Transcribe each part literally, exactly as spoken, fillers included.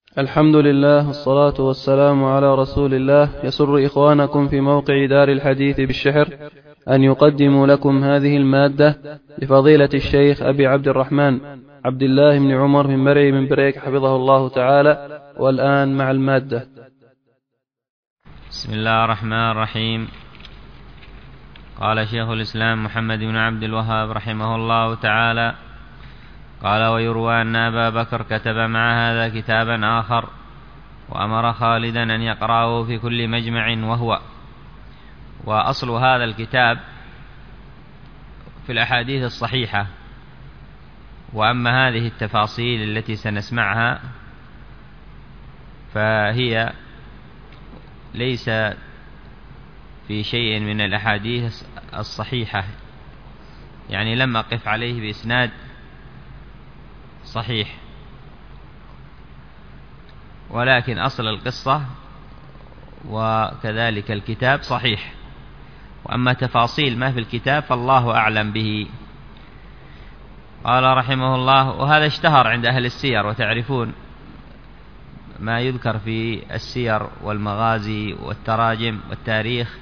الحمد لله والصلاة والسلام على رسول الله. يسر إخوانكم في موقع دار الحديث بالشحر أن يقدموا لكم هذه المادة لفضيلة الشيخ أبي عبد الرحمن عبد الله بن عمر بن مرعي بن بريك حفظه الله تعالى. والآن مع المادة. بسم الله الرحمن الرحيم. قال شيخ الإسلام محمد بن عبد الوهاب رحمه الله تعالى: قال: ويروى أن أبا بكر كتب مع هذا كتابا آخر، وأمر خالدا أن يقرأه في كل مجمع. وهو وأصل هذا الكتاب في الأحاديث الصحيحة، وأما هذه التفاصيل التي سنسمعها فهي ليس في شيء من الأحاديث الصحيحة، يعني لم أقف عليه بإسناد صحيح، ولكن أصل القصة وكذلك الكتاب صحيح، وأما تفاصيل ما في الكتاب فالله أعلم به. قال رحمه الله: وهذا اشتهر عند أهل السير، وتعرفون ما يذكر في السير والمغازي والتراجم والتاريخ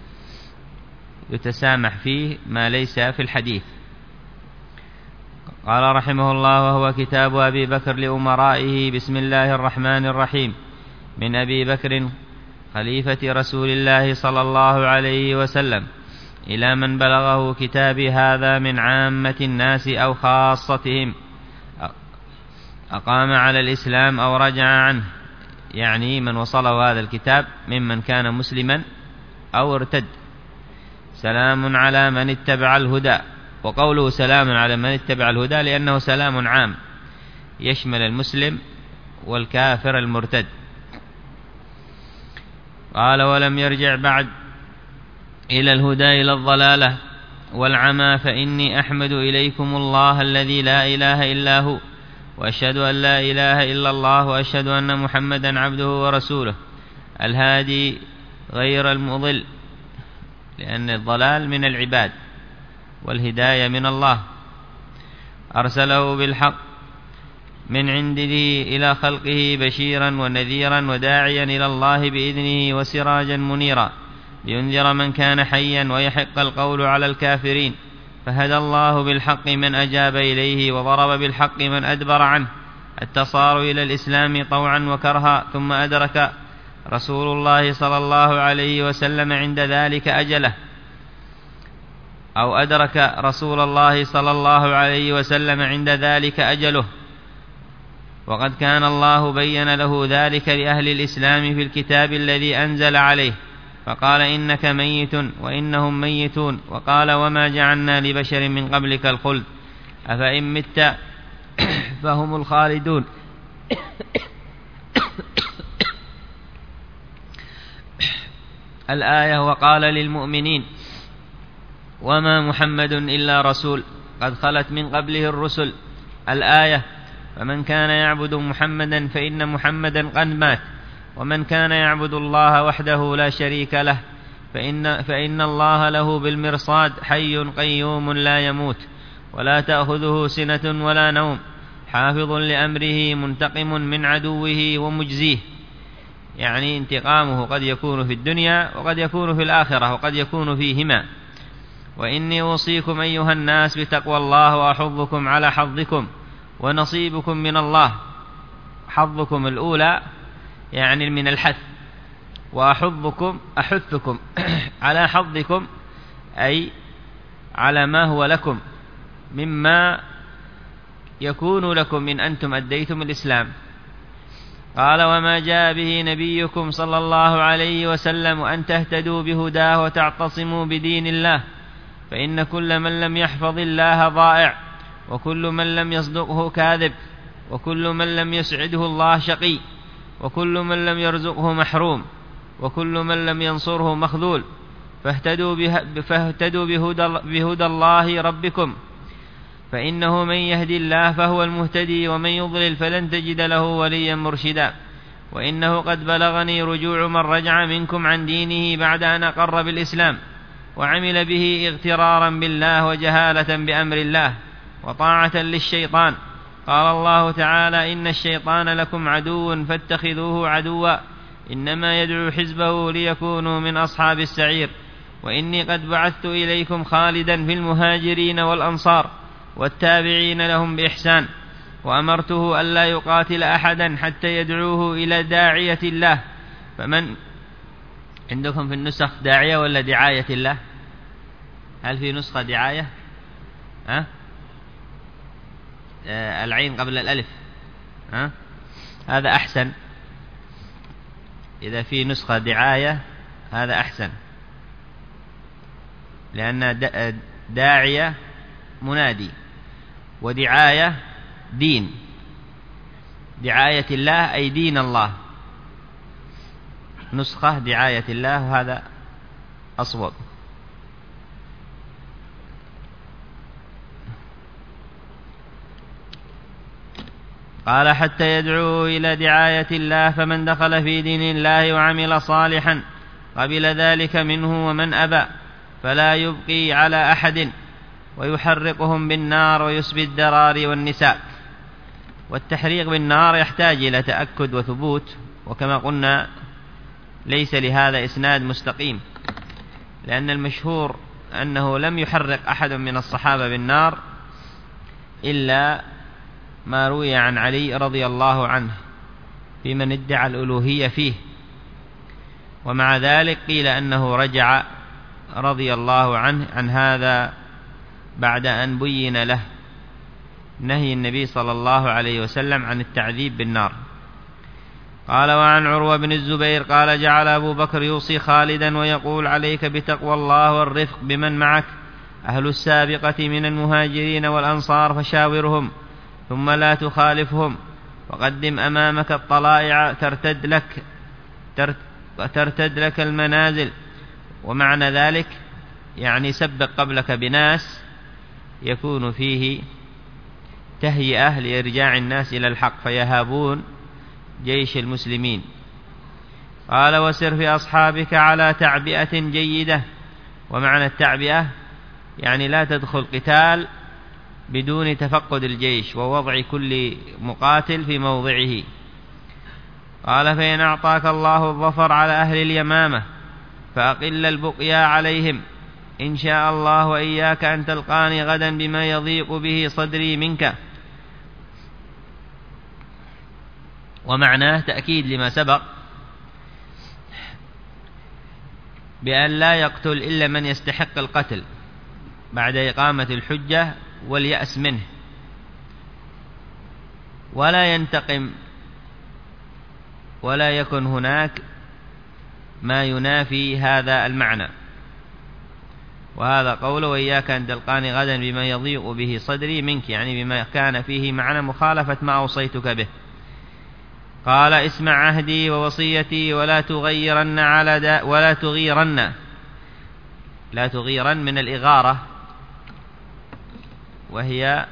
يتسامح فيه ما ليس في الحديث. قال رحمه الله: وهو كتاب أبي بكر لأمرائه. بسم الله الرحمن الرحيم. من أبي بكر خليفة رسول الله صلى الله عليه وسلم إلى من بلغه كتابي هذا من عامة الناس أو خاصتهم، أقام على الإسلام أو رجع عنه، يعني من وصله هذا الكتاب ممن كان مسلما أو ارتد. سلام على من اتبع الهدى. وقوله سلام على من اتبع الهدى لأنه سلام عام يشمل المسلم والكافر المرتد. قال: ولم يرجع بعد إلى الهدى إلى الضلالة والعمى، فإني أحمد إليكم الله الذي لا إله إلا هو، وأشهد أن لا إله إلا الله، وأشهد أن محمدا عبده ورسوله، الهادي غير المضل، لأن الضلال من العباد والهداية من الله، أرسله بالحق من عنده إلى خلقه بشيرا ونذيرا وداعيا إلى الله بإذنه وسراجا منيرا، لينذر من كان حيا ويحق القول على الكافرين. فهدى الله بالحق من أجاب إليه، وضرب بالحق من أدبر عنه، التصار إلى الإسلام طوعا وكرها. ثم أدرك رسول الله صلى الله عليه وسلم عند ذلك أجله، أو أدرك رسول الله صلى الله عليه وسلم عند ذلك أجله، وقد كان الله بين له ذلك لأهل الإسلام في الكتاب الذي أنزل عليه، فقال: إنك ميت وإنهم ميتون. وقال: وما جعلنا لبشر من قبلك الخلد أفإن مت فهم الخالدون. الآية. وقال للمؤمنين: وما محمد إلا رسول قد خلت من قبله الرسل. الآية. فمن كان يعبد محمدا فإن محمدا قد مات، ومن كان يعبد الله وحده لا شريك له فإن, فإن الله له بالمرصاد حي قيوم لا يموت، ولا تأخذه سنة ولا نوم، حافظ لأمره منتقم من عدوه ومجزيه، يعني انتقامه قد يكون في الدنيا وقد يكون في الآخرة وقد يكون فيهما. وإني أوصيكم أيها الناس بتقوى الله، وأحضكم على حظكم ونصيبكم من الله. حظكم الأولى يعني من الحث، وأحضكم أحثكم على حظكم أي على ما هو لكم مما يكون لكم إن أنتم أديتم الإسلام. قال: وما جاء به نبيكم صلى الله عليه وسلم أن تهتدوا بهداه وتعتصموا بدين الله، فإن كل من لم يحفظ الله ضائع، وكل من لم يصدقه كاذب، وكل من لم يسعده الله شقي، وكل من لم يرزقه محروم، وكل من لم ينصره مخذول. فاهتدوا, به فاهتدوا بهدى, بهدى الله ربكم، فإنه من يهدي الله فهو المهتدي، ومن يضلل فلن تجد له وليا مرشدا. وإنه قد بلغني رجوع من رجع منكم عن دينه بعد أن أقر بالإسلام وعمل به اغترارا بالله وجهالة بأمر الله وطاعة للشيطان، قال الله تعالى: إن الشيطان لكم عدو فاتخذوه عدوا إنما يدعو حزبه ليكونوا من أصحاب السعير. وإني قد بعثت إليكم خالدا في المهاجرين والأنصار والتابعين لهم بإحسان، وأمرته ألا يقاتل أحدا حتى يدعوه إلى داعية الله. فمن عندكم في النسخ داعية ولا دعاية الله؟ هل في نسخة دعاية؟ ها؟ آه العين قبل الألف. ها؟ هذا أحسن. إذا في نسخة دعاية هذا أحسن، لأن داعية منادي، ودعاية دين. دعاية الله أي دين الله. نسخة دعاية الله وهذا أصوب. قال: حتى يدعو إلى دعاية الله، فمن دخل في دين الله وعمل صالحا قبل ذلك منه، ومن أبى فلا يبقي على أحد ويحرقهم بالنار ويسبي الدراري والنساء. والتحريق بالنار يحتاج إلى تأكد وثبوت، وكما قلنا ليس لهذا إسناد مستقيم، لأن المشهور أنه لم يحرق أحد من الصحابة بالنار إلا ما روي عن علي رضي الله عنه في من ادعى الألوهية فيه، ومع ذلك قيل أنه رجع رضي الله عنه عن هذا بعد أن بين له نهي النبي صلى الله عليه وسلم عن التعذيب بالنار. قال: وعن عروة بن الزبير قال: جعل أبو بكر يوصي خالدا ويقول: عليك بتقوى الله والرفق بمن معك، أهل السابقة من المهاجرين والأنصار فشاورهم ثم لا تخالفهم، وقدم أمامك الطلائع ترتد لك ترتد لك المنازل. ومعنى ذلك يعني سبق قبلك بناس يكون فيه تهيئة لإرجاع الناس إلى الحق فيهابون جيش المسلمين. قال: وسر في أصحابك على تعبئة جيدة. ومعنى التعبئة يعني لا تدخل قتال بدون تفقد الجيش ووضع كل مقاتل في موضعه. قال: فإن أعطاك الله الظفر على أهل اليمامة فأقل البقيا عليهم، إن شاء الله، وإياك أن تلقاني غدا بما يضيق به صدري منك. ومعناه تأكيد لما سبق بأن لا يقتل إلا من يستحق القتل بعد إقامة الحجة واليأس منه، ولا ينتقم، ولا يكن هناك ما ينافي هذا المعنى. وهذا قوله: وإياك أن تلقاني غدا بما يضيق به صدري منك، يعني بما كان فيه معنى مخالفة ما أوصيتك به. قال: اسمع عهدي ووصيتي ولا تغيرن على دا ولا تغيرن لا تغيرن من الإغارة، وهي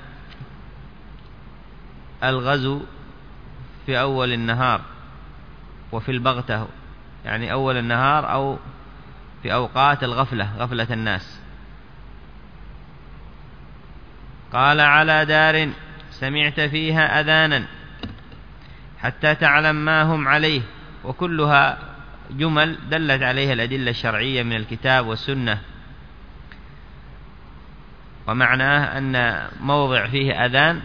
الغزو في أول النهار وفي البغتة، يعني أول النهار أو في أوقات الغفلة، غفلة الناس. قال: على دار سمعت فيها أذانا حتى تعلم ما هم عليه. وكلها جمل دلت عليها الأدلة الشرعية من الكتاب والسنة، ومعناه أن موضع فيه أذان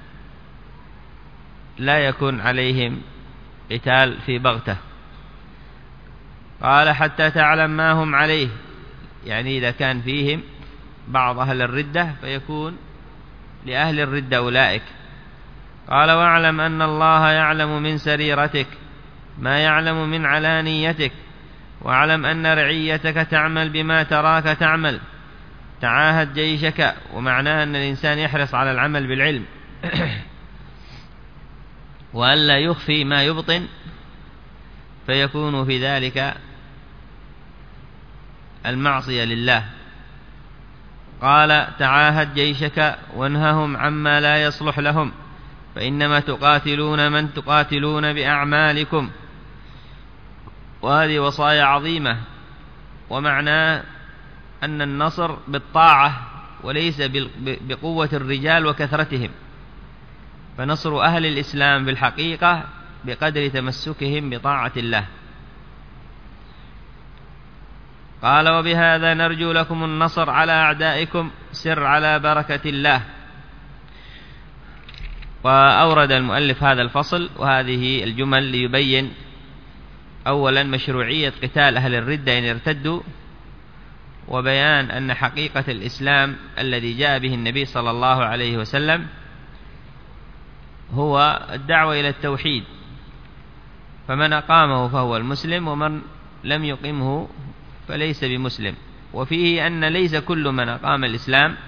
لا يكون عليهم قتال في بغتة. قال: حتى تعلم ما هم عليه، يعني إذا كان فيهم بعض أهل الردة فيكون لأهل الردة أولئك. قال: واعلم أن الله يعلم من سريرتك ما يعلم من علانيتك، واعلم أن رعيتك تعمل بما تراك تعمل، تعاهد جيشك. ومعناه أن الإنسان يحرص على العمل بالعلم وألا يخفي ما يبطن، فيكون في ذلك المعصية لله. قال: تعاهد جيشك وانههم عما لا يصلح لهم، فإنما تقاتلون من تقاتلون بأعمالكم. وهذه وصايا عظيمة، ومعناه أن النصر بالطاعة وليس بقوة الرجال وكثرتهم، فنصر أهل الإسلام بالحقيقة بقدر تمسكهم بطاعة الله. قال: وبهذا نرجو لكم النصر على أعدائكم، سر على بركة الله. وأورد المؤلف هذا الفصل وهذه الجمل ليبين أولا مشروعية قتال أهل الردة إن ارتدوا، وبيان أن حقيقة الإسلام الذي جاء به النبي صلى الله عليه وسلم هو الدعوة إلى التوحيد، فمن أقامه فهو المسلم، ومن لم يقمه فليس بمسلم. وفيه أن ليس كل من أقام الإسلام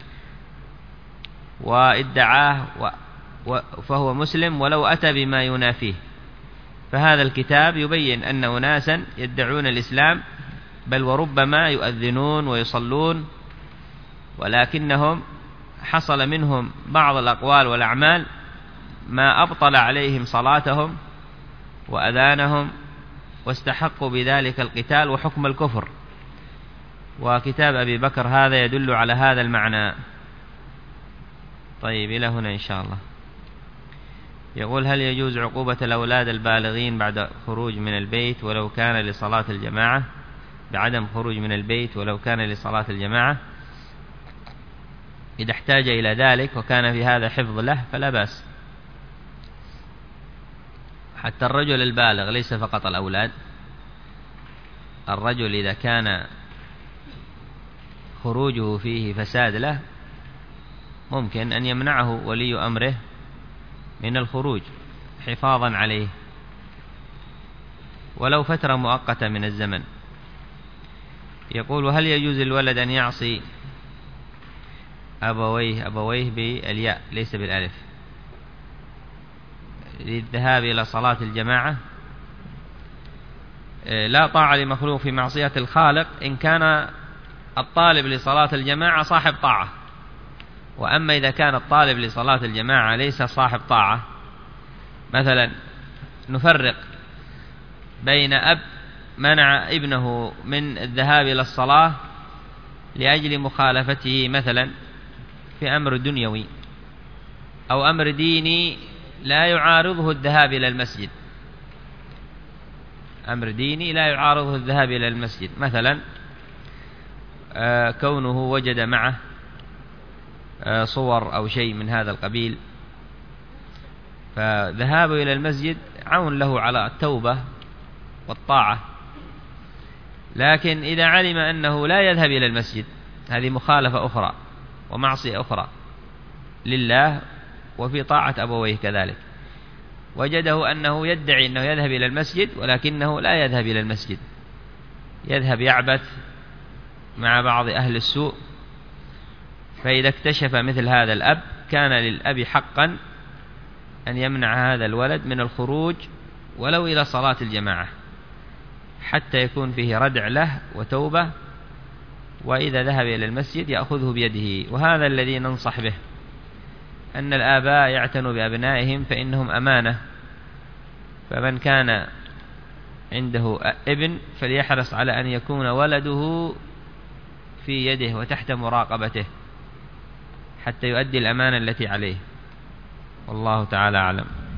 وادعاه فهو مسلم ولو أتى بما ينافيه. فهذا الكتاب يبين أن أناسا يدعون الإسلام، بل وربما يؤذنون ويصلون، ولكنهم حصل منهم بعض الأقوال والأعمال ما أبطل عليهم صلاتهم وأذانهم، واستحقوا بذلك القتال وحكم الكفر. وكتاب أبي بكر هذا يدل على هذا المعنى. طيب، إلى هنا إن شاء الله. يقول: هل يجوز عقوبة الأولاد البالغين بعد خروج من البيت ولو كان لصلاة الجماعة بعدم خروج من البيت ولو كان لصلاة الجماعة؟ إذا احتاج إلى ذلك وكان في هذا حفظ له فلا بأس. حتى الرجل البالغ ليس فقط الأولاد، الرجل إذا كان خروجه فيه فساد له ممكن أن يمنعه ولي أمره من الخروج حفاظا عليه ولو فترة مؤقتة من الزمن. يقول: هل يجوز الولد أن يعصي أبويه أبويه بالياء ليس بالألف للذهاب إلى صلاة الجماعة؟ لا طاعة لمخلوق في معصية الخالق إن كان الطالب لصلاة الجماعة صاحب طاعة. وأما إذا كان الطالب لصلاة الجماعة ليس صاحب طاعة، مثلا نفرق بين أب منع ابنه من الذهاب إلى الصلاة لأجل مخالفته مثلا في أمر دنيوي أو أمر ديني لا يعارضه الذهاب إلى المسجد، أمر ديني لا يعارضه الذهاب إلى المسجد، مثلا كونه وجد معه صور أو شيء من هذا القبيل، فذهابه إلى المسجد عون له على التوبة والطاعة. لكن إذا علم أنه لا يذهب إلى المسجد، هذه مخالفة أخرى ومعصية أخرى لله وفي طاعة أبويه كذلك. وجده أنه يدعي أنه يذهب إلى المسجد ولكنه لا يذهب إلى المسجد، يذهب يعبث مع بعض أهل السوء. فإذا اكتشف مثل هذا الأب كان للأب حقا أن يمنع هذا الولد من الخروج ولو إلى صلاة الجماعة حتى يكون فيه ردع له وتوبة، وإذا ذهب إلى المسجد يأخذه بيده. وهذا الذي ننصح به، أن الآباء يعتنوا بأبنائهم فإنهم أمانة. فمن كان عنده ابن فليحرص على أن يكون ولده في يده وتحت مراقبته حتى يؤدي الأمانة التي عليه. والله تعالى أعلم.